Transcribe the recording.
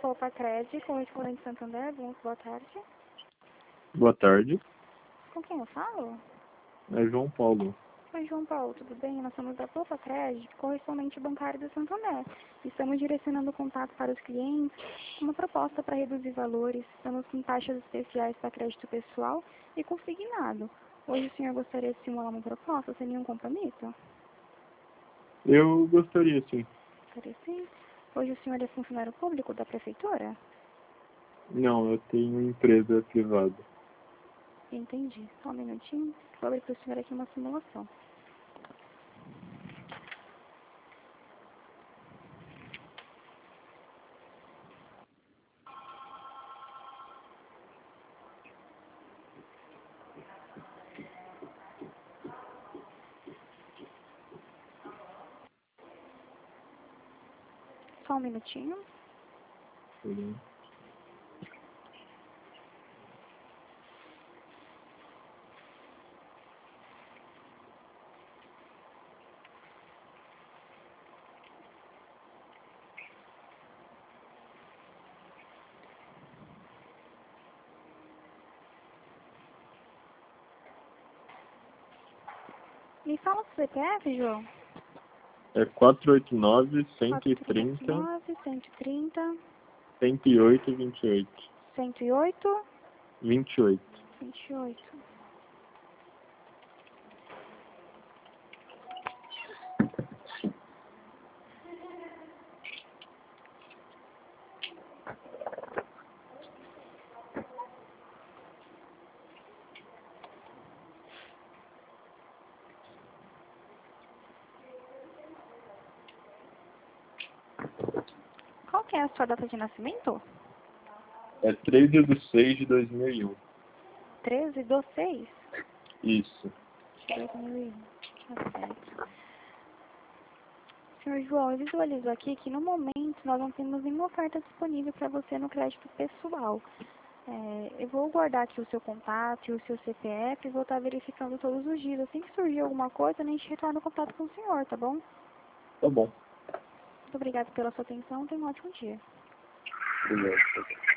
Popacred, correspondente Santander. Boa tarde. Boa tarde. Com quem eu falo? É João Paulo. Oi, João Paulo, tudo bem? Nós somos da Popacred, correspondente bancário do Santander. Estamos direcionando contato para os clientes com uma proposta para reduzir valores. Estamos com taxas especiais para crédito pessoal e consignado. Hoje o senhor gostaria de simular uma proposta sem nenhum compromisso? Eu gostaria, sim. Gostaria sim. Hoje o senhor é funcionário público da prefeitura? Não, eu tenho empresa privada. Entendi. Só um minutinho. Vou abrir para o senhor aqui uma simulação. Só um minutinho. Sim. Me fala o CPF, João. É 489-130, 130, 108, 28. 108, 28. 28. Qual que é a sua data de nascimento? É 13/6/2001. 13/6 Isso. de 2001. Tá certo. Senhor João, eu visualizo aqui que no momento nós não temos nenhuma oferta disponível para você no crédito pessoal. Eu vou guardar aqui o seu contato e o seu CPF e vou estar verificando todos os dias. Assim que surgir alguma coisa, a gente retorna o contato com o senhor, tá bom? Tá bom. Muito obrigada pela sua atenção. Tenha um ótimo dia. Obrigado.